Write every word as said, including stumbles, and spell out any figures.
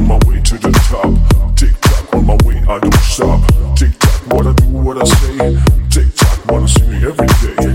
on my way to the top. Tick tock, on my way, I don't stop. Tick tock, what I do, what I say. Tick tock, wanna see me every day.